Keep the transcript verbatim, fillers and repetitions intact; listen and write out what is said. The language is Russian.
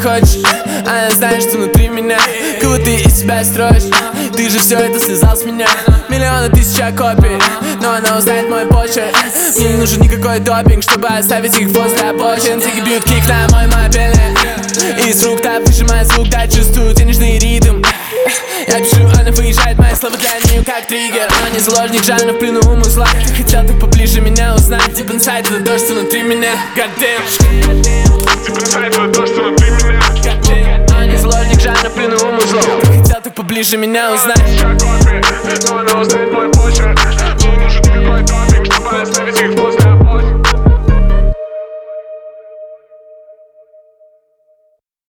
хочешь. Она знает, что внутри меня, кого ты из себя строишь. Ты же все это связал с меня. Миллионы тысяча копий, но она узнает мой почерк. Мне не нужен никакой допинг, чтобы оставить их возле обочин. Тики бьют кик на мой мобильный, из рук так выжимает звук, да чувствую денежный ритм. Я пишу, она выезжает, мои слова для нее как триггер. Она не заложник жанра в плену умысла. Хотел ты поближе меня узнать. Deep inside, это дождь внутри меня. Goddamn. Deep inside, это дождь внутри меня. Goddamn. Она не заложник жанра в плену умысла. Хотел ты поближе меня узнать. Но она узнает мой